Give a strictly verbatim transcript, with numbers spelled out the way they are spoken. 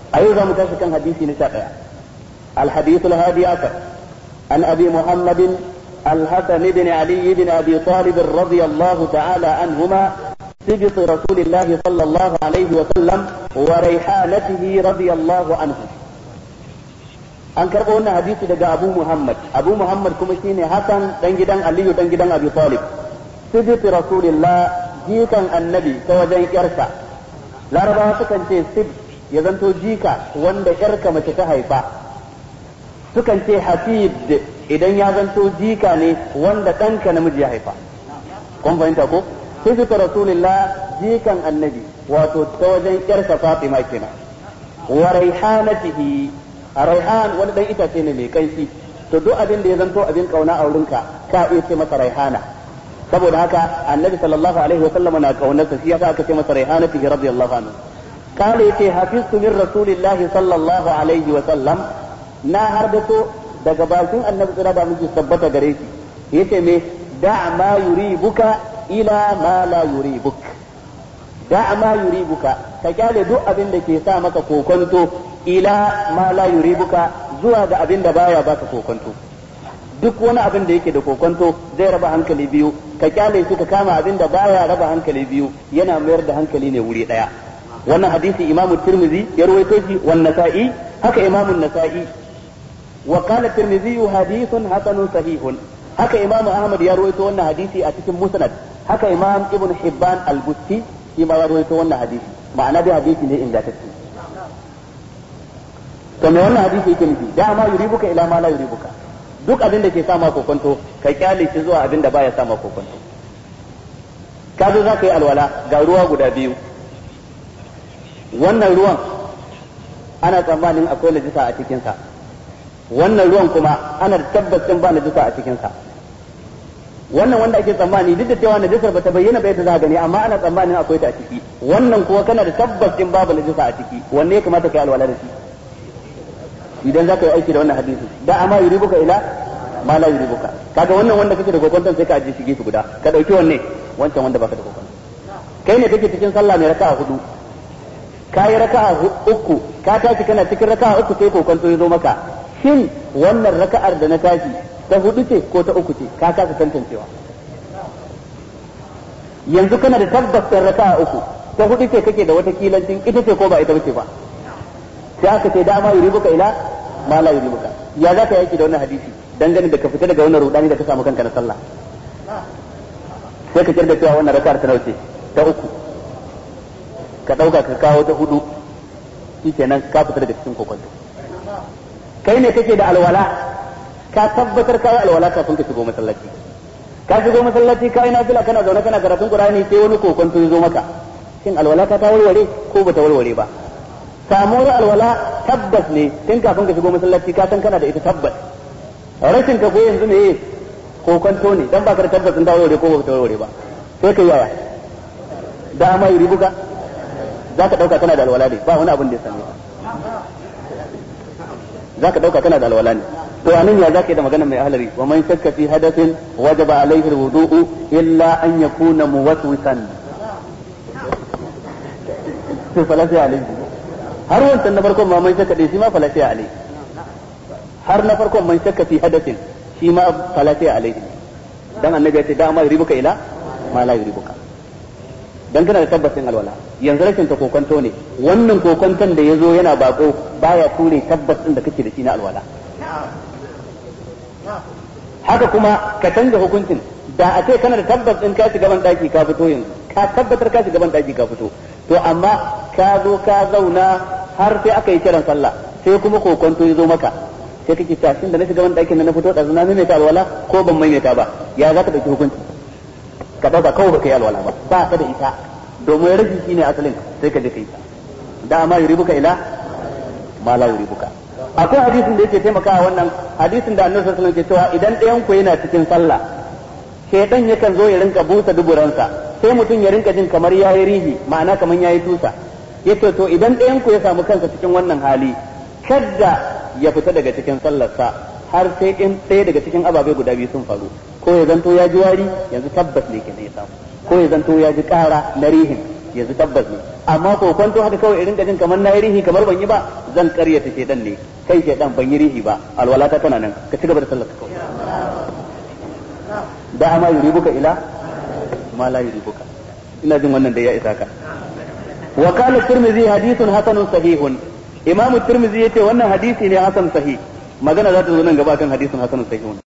أيضا متشكا حديثي نشاقيا. الحديث الهادي عشر عن أبي محمد الحسن بن علي بن أبي طالب رضي الله تعالى عنهما سبط رسول الله صلى الله عليه وسلم وريحانته رضي الله عنه. an karɓo wannan hadisi daga Abu Muhammad Abu Muhammad kuma shine Hassan dan gidan Aliyu dan gidan Abi Talib sibti Rasulillah jikan annabi ta wajen yarsa. Larabawa sukan ce sib ya zanto jika wanda yarka mace ta haifa, sukan ce hafid idan ya zanto jika ne wanda ɗanka namiji ya haifa. kun fahimta ko? sibti Rasulillah jikan annabi wato ta wajen yarsa Fatima kenan. wa raihanatihi a raihan wani dan itace ne mai kaifi, to duk abin da ya zanto abin kauna a wurinka ka iya ce masa raihana. saboda haka annabi sallallahu alaihi wa sallam na kaunarsa, shi yasa aka ce masa raihanatihi radiyallahu anhu. kale yace hafiztu min rasulillahi sallallahu alaihi wa sallam, na hardato daga bakin annabi tsira da miji tabbata gare shi yace me da ma yuribuka ila ma la yuribuk. da ma yuribuka ka kyale duk abin da ke sa maka kokonto ila ma la yuribuka zuwa ga abin da baya baka kokonto. duk wani abin da yake da kokonto zai raba hankali biyu, ka kyale shi ka kama abin da baya raba hankali biyu, yana mayar da hankali ne wuri daya. wannan hadisi imamu tirmidhi ya rawaito shi wan nasa'i haka imamu nasa'i wa qala tirmidhi hadithun hasanun sahihun, haka imamu ahmad ya rawaito wannan hadisi a cikin musnad, haka imam ibn hibban al-busti shi ma ya rawaito wannan hadisi. ma'ana da hadisi ne ingantacce. to me wannan hadisi yake nufi? da ma yuribuka ila ma la yuribuka, duk abin da ke sama kokonto ka kyale shi zuwa abin da baya sama kokonto. ka zo za ka yi alwala ga ruwa guda biyu, wannan ruwan ana tsammanin akwai najisa a cikinsa, wannan ruwan kuma ana tabbacin ba najisa a cikinsa. wannan wanda ake tsammani duk da cewa najisar bata bayyana ba yadda za a gani, amma ana tsammanin akwai ta a ciki. wannan kuwa kana da tabbacin babu najisa a ciki, wanne ya kamata ka yi alwala da shi idan za ka yi aiki da wannan hadisi? da amma yuribuka ila ma la yuribuka. kaga wannan wanda kake da kokonton sai ka aje shi gefe guda, ka dauki wanne wancan wanda baka da kokonton. kai ne kake cikin sallah mai raka'a hudu, ka yi raka'a uku, ka tashi kana cikin raka'a uku sai kokonto ya zo maka, shin wannan raka'ar da na tashi ta hudu ce ko ta uku ce? ka kasa tantancewa. yanzu kana da tabbacin raka'a uku, ta hudu ce kake da wata kilancin ita ce ko ba ita bace ba, sai aka ce dama yuribuka ila ma la yuribuka. ya za ka yaki da wannan hadisi dangane da ka fita daga wannan rudani da ka samu kanka na sallah? sai ka kirda cewa wannan raka'ar ta nauce ta uku, ka dauka ka kawo ta hudu, shikenan ka fita daga cikin kokonto. kai ne kake da alwala, ka tabbatar ka yi alwala kafin ka shigo masallaci, ka shigo masallaci ka yi nafila kana zaune kana karatun Qur'ani sai wani kokonto ya zo maka, shin alwala ka ta warware ko bata warware ba? samuwar alwala tabbas ne tun kafin ka shigo masallaci, ka san kana da ita tabbas. rashin ka ko yanzu ne kokonto ne dan baka da tabbas din ta warware ko bata warware ba, sai ka yaya? da ma yuri buga zaka dauka kana da alwala ne, ba wani abin da ya same ka, zaka dauka kana da alwala ne. to anan ya zaka yi da magana mai ahlari, wa man shakka fi hadathin wajaba alaihi alwudu'u illa an yakuna muwaswisan. to falasi alaihi, har wancan na farkon ma man shakka dai shi ma falasi alaihi, har na farkon man shakka fi hadathin shi ma falasi alaihi. dan annabi ya ce da ma yuribuka ila ma la yuribuka, dan kana da tabbacin alwala. yanzu rashin ta kokonto ne, wannan kokonton da yazo yana bako baya ture tabbacin da kake da shi na alwala. haka kuma ka canza hukuncin, da a ce kana da tabbacin ka shiga ban daki ka fito, yanzu ka tabbatar ka shiga ban daki ka fito, to amma ka zo ka zauna har sai aka yi kiran sallah, sai kuma kokonto yazo maka, sai kake cewa shin da na shiga ban dakin nan na fito da zuna mai ta alwala ko ban maimaita ba? ya za ka dauki hukunci? ka dauka kawai baka yi alwala ba, ba ka da ita, domin raji shine asalin, sai ka je kai ta. da ma yuribuka ila ma la yuribuka. akwai hadisin da yake taimakawa wannan hadisin da Annabi sallallahu alaihi wasallam ke cewa idan ɗayan ku yana cikin sallah, shedan yakan zo ya rinka busa duburansa, sai mutum ya rinka jin kamar yayi rihi, ma'ana kamar yayi tusa. yace to idan ɗayan ku ya samu kansa cikin wannan hali, kada ya fita daga cikin sallarsa har sai in ɗaya daga cikin ababai guda biyu sun faru, ko ya zanto ya ji wari, yanzu tabbas ne kenan ya samu, ko ya zanto ya ji ƙara na rihin, yanzu tabbas ne, amma ko kwanto haka kawai irin gajin kamar na yi rihi kamar ban yi ba zan karyata shedan ne kai shedan ban yi rihi ba alwalata tana nan ka ci gaba da sallar kawai da ama yuribuka ila ma la yuribuka ina jin wannan da ya isa ka wa qala tirmidhi hadithun hasanun sahihun imam tirmidhi yace wannan hadisi ne hasan sahih magana za ta zo nan gaba kan hadisin hasanun sahihun